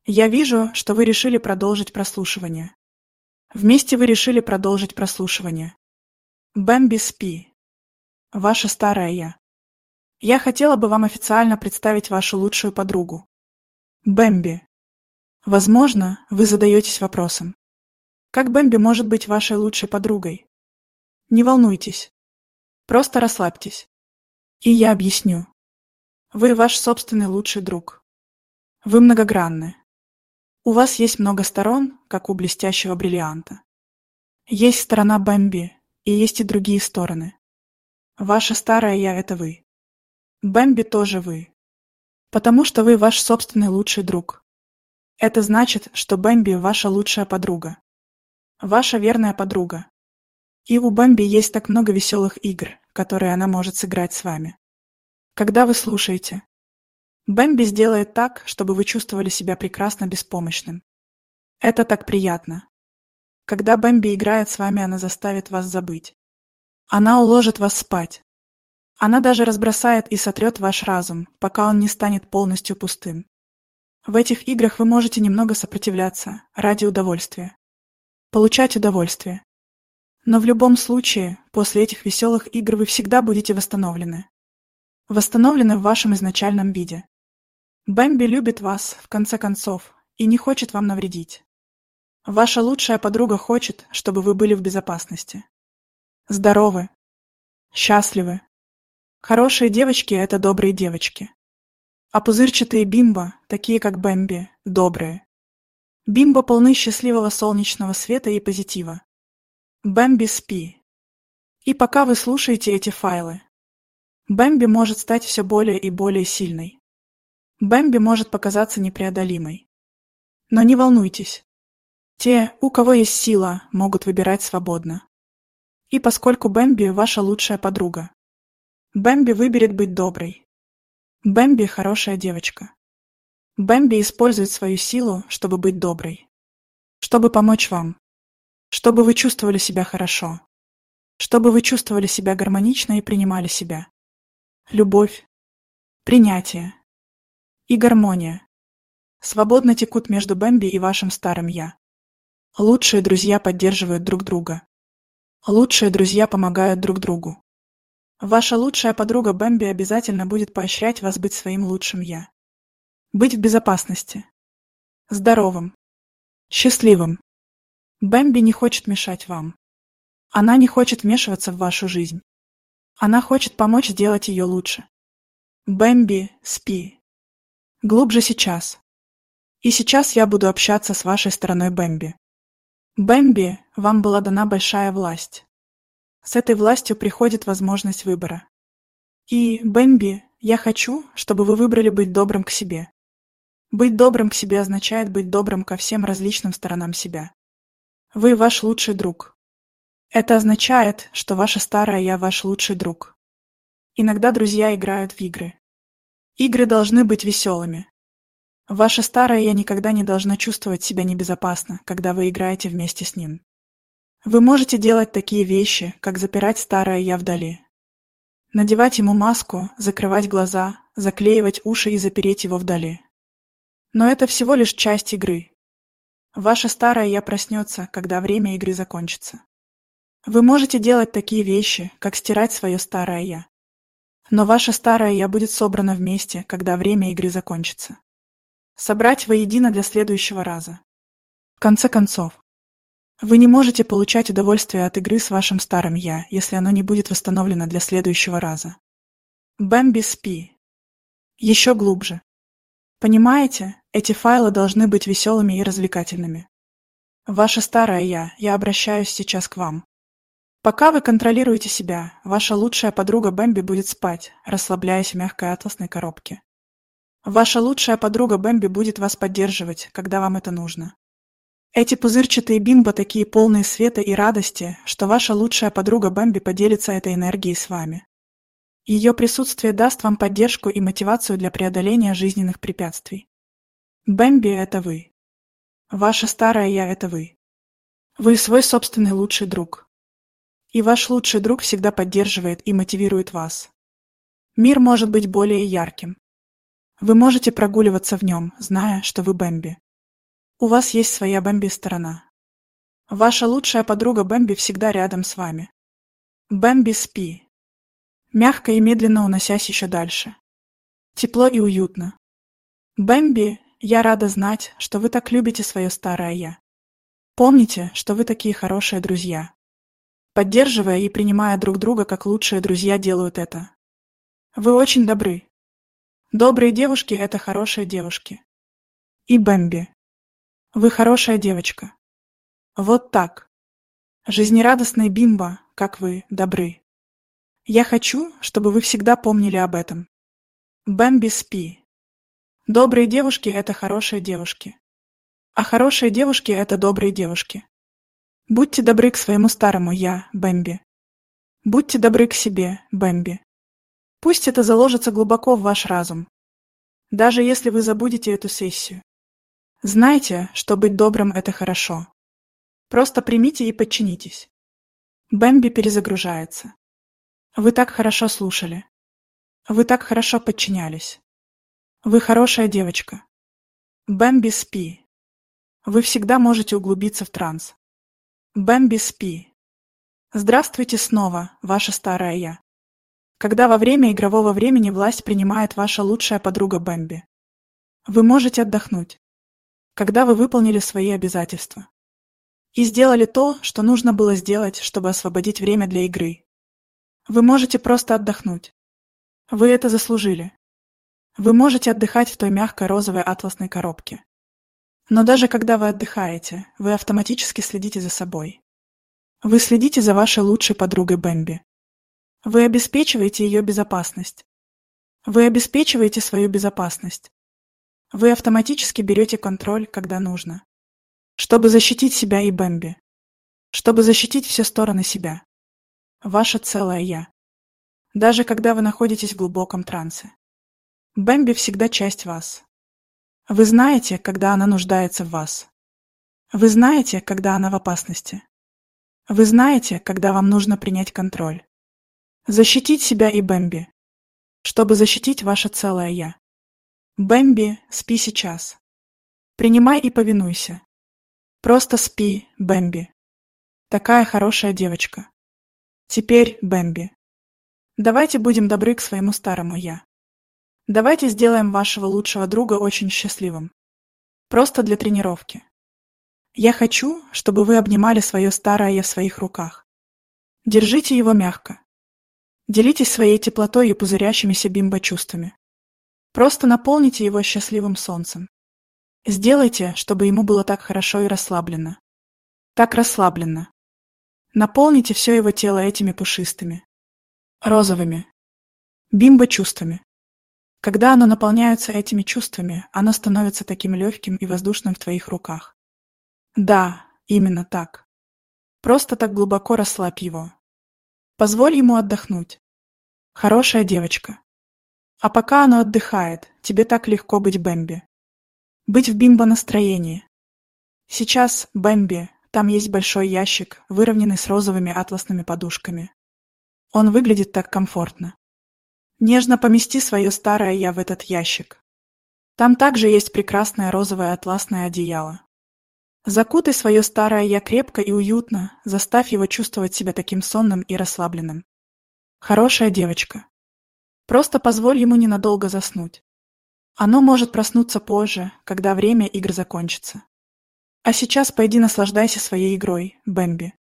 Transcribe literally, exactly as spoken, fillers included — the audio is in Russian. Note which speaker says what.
Speaker 1: Я вижу, что вы решили продолжить прослушивание. Вместе вы решили продолжить прослушивание. Бэмби, спи. Ваша старая я. Я хотела бы вам официально представить вашу лучшую подругу. Бэмби. Возможно, вы задаетесь вопросом. Как Бэмби может быть вашей лучшей подругой? Не волнуйтесь. Просто расслабьтесь. И я объясню. Вы ваш собственный лучший друг. Вы многогранны. У вас есть много сторон, как у блестящего бриллианта. Есть сторона Бэмби, и есть и другие стороны. Ваша старая я — это вы. Бэмби тоже вы. Потому что вы ваш собственный лучший друг. Это значит, что Бэмби — ваша лучшая подруга. Ваша верная подруга. И у Бэмби есть так много веселых игр, которые она может сыграть с вами. Когда вы слушаете, Бэмби сделает так, чтобы вы чувствовали себя прекрасно беспомощным. Это так приятно. Когда Бэмби играет с вами, она заставит вас забыть. Она уложит вас спать. Она даже разбросает и сотрет ваш разум, пока он не станет полностью пустым. В этих играх вы можете немного сопротивляться ради удовольствия. Получать удовольствие. Но в любом случае, после этих веселых игр вы всегда будете восстановлены. Восстановлены в вашем изначальном виде. Бэмби любит вас, в конце концов, и не хочет вам навредить. Ваша лучшая подруга хочет, чтобы вы были в безопасности. Здоровы. Счастливы. Хорошие девочки — это добрые девочки. А пузырчатые бимбо, такие как Бэмби, добрые. Бимбо полны счастливого солнечного света и позитива. Бэмби, спи. И пока вы слушаете эти файлы, Бэмби может стать все более и более сильной. Бэмби может показаться непреодолимой. Но не волнуйтесь. Те, у кого есть сила, могут выбирать свободно. И поскольку Бэмби — ваша лучшая подруга, Бэмби выберет быть доброй. Бэмби — хорошая девочка. Бэмби использует свою силу, чтобы быть доброй. Чтобы помочь вам. Чтобы вы чувствовали себя хорошо. Чтобы вы чувствовали себя гармонично и принимали себя. Любовь, принятие и гармония свободно текут между Бэмби и вашим старым «я». Лучшие друзья поддерживают друг друга. Лучшие друзья помогают друг другу. Ваша лучшая подруга Бэмби обязательно будет поощрять вас быть своим лучшим «я». Быть в безопасности. Здоровым. Счастливым. Бэмби не хочет мешать вам. Она не хочет вмешиваться в вашу жизнь. Она хочет помочь сделать ее лучше. Бэмби, спи. Глубже сейчас. И сейчас я буду общаться с вашей стороной Бэмби. Бэмби, вам была дана большая власть. С этой властью приходит возможность выбора. И, Бэмби, я хочу, чтобы вы выбрали быть добрым к себе. Быть добрым к себе означает быть добрым ко всем различным сторонам себя. Вы ваш лучший друг. Это означает, что ваша старая я ваш лучший друг. Иногда друзья играют в игры. Игры должны быть веселыми. Ваша старая я никогда не должна чувствовать себя небезопасно, когда вы играете вместе с ним. Вы можете делать такие вещи, как запирать старое я вдали. Надевать ему маску, закрывать глаза, заклеивать уши и запереть его вдали. Но это всего лишь часть игры. Ваша старая я проснется, когда время игры закончится. Вы можете делать такие вещи, как стирать свое старое я. Но ваша старая я будет собрана вместе, когда время игры закончится. Собрать воедино для следующего раза. В конце концов, вы не можете получать удовольствие от игры с вашим старым я, если оно не будет восстановлено для следующего раза. Бэмби, спи. Еще глубже. Понимаете, эти файлы должны быть веселыми и развлекательными. Ваша старая я, я обращаюсь сейчас к вам. Пока вы контролируете себя, ваша лучшая подруга Бэмби будет спать, расслабляясь в мягкой атласной коробке. Ваша лучшая подруга Бэмби будет вас поддерживать, когда вам это нужно. Эти пузырчатые бимбо такие полные света и радости, что ваша лучшая подруга Бэмби поделится этой энергией с вами. Ее присутствие даст вам поддержку и мотивацию для преодоления жизненных препятствий. Бэмби — это вы. Ваша старая я — это вы. Вы свой собственный лучший друг. И ваш лучший друг всегда поддерживает и мотивирует вас. Мир может быть более ярким. Вы можете прогуливаться в нем, зная, что вы Бэмби. У вас есть своя Бэмби-сторона. Ваша лучшая подруга Бэмби всегда рядом с вами. Бэмби, спи. Мягко и медленно уносясь еще дальше. Тепло и уютно. Бэмби, я рада знать, что вы так любите свое старое «я». Помните, что вы такие хорошие друзья. Поддерживая и принимая друг друга, как лучшие друзья делают это. Вы очень добры. Добрые девушки – это хорошие девушки. И Бэмби. Вы хорошая девочка. Вот так. Жизнерадостный Бимба, как вы, добры. Я хочу, чтобы вы всегда помнили об этом. Бэмби, спи. Добрые девушки – это хорошие девушки. А хорошие девушки – это добрые девушки. Будьте добры к своему старому «я», Бэмби. Будьте добры к себе, Бэмби. Пусть это заложится глубоко в ваш разум. Даже если вы забудете эту сессию. Знайте, что быть добрым – это хорошо. Просто примите и подчинитесь. Бэмби перезагружается. Вы так хорошо слушали. Вы так хорошо подчинялись. Вы хорошая девочка. Бэмби, спи. Вы всегда можете углубиться в транс. Бэмби, спи. Здравствуйте снова, ваше старое «я». Когда во время игрового времени власть принимает ваша лучшая подруга Бэмби. Вы можете отдохнуть. Когда вы выполнили свои обязательства. И сделали то, что нужно было сделать, чтобы освободить время для игры. Вы можете просто отдохнуть. Вы это заслужили. Вы можете отдыхать в той мягкой розовой атласной коробке. Но даже когда вы отдыхаете, вы автоматически следите за собой. Вы следите за вашей лучшей подругой Бэмби. Вы обеспечиваете ее безопасность. Вы обеспечиваете свою безопасность. Вы автоматически берете контроль, когда нужно. Чтобы защитить себя и Бэмби. Чтобы защитить все стороны себя. Ваше целое «я». Даже когда вы находитесь в глубоком трансе. Бэмби всегда часть вас. Вы знаете, когда она нуждается в вас. Вы знаете, когда она в опасности. Вы знаете, когда вам нужно принять контроль. Защитить себя и Бэмби. Чтобы защитить ваше целое «я». Бэмби, спи сейчас. Принимай и повинуйся. Просто спи, Бэмби. Такая хорошая девочка. Теперь, Бэмби. Давайте будем добры к своему старому «я». Давайте сделаем вашего лучшего друга очень счастливым. Просто для тренировки. Я хочу, чтобы вы обнимали свое старое «я» в своих руках. Держите его мягко. Делитесь своей теплотой и пузырящимися бимбо-чувствами. Просто наполните его счастливым солнцем. Сделайте, чтобы ему было так хорошо и расслабленно. Так расслабленно. Наполните все его тело этими пушистыми, розовыми бимбо-чувствами. Когда оно наполняется этими чувствами, оно становится таким легким и воздушным в твоих руках. Да, именно так. Просто так глубоко расслабь его. Позволь ему отдохнуть. Хорошая девочка. А пока оно отдыхает, тебе так легко быть Бэмби. Быть в бимбо-настроении. Сейчас, Бэмби, там есть большой ящик, выровненный с розовыми атласными подушками. Он выглядит так комфортно. Нежно помести свое старое «я» в этот ящик. Там также есть прекрасное розовое атласное одеяло. Закутай свое старое «я» крепко и уютно, заставь его чувствовать себя таким сонным и расслабленным. Хорошая девочка. Просто позволь ему ненадолго заснуть. Оно может проснуться позже, когда время игр закончится. А сейчас пойди наслаждайся своей игрой, Бэмби.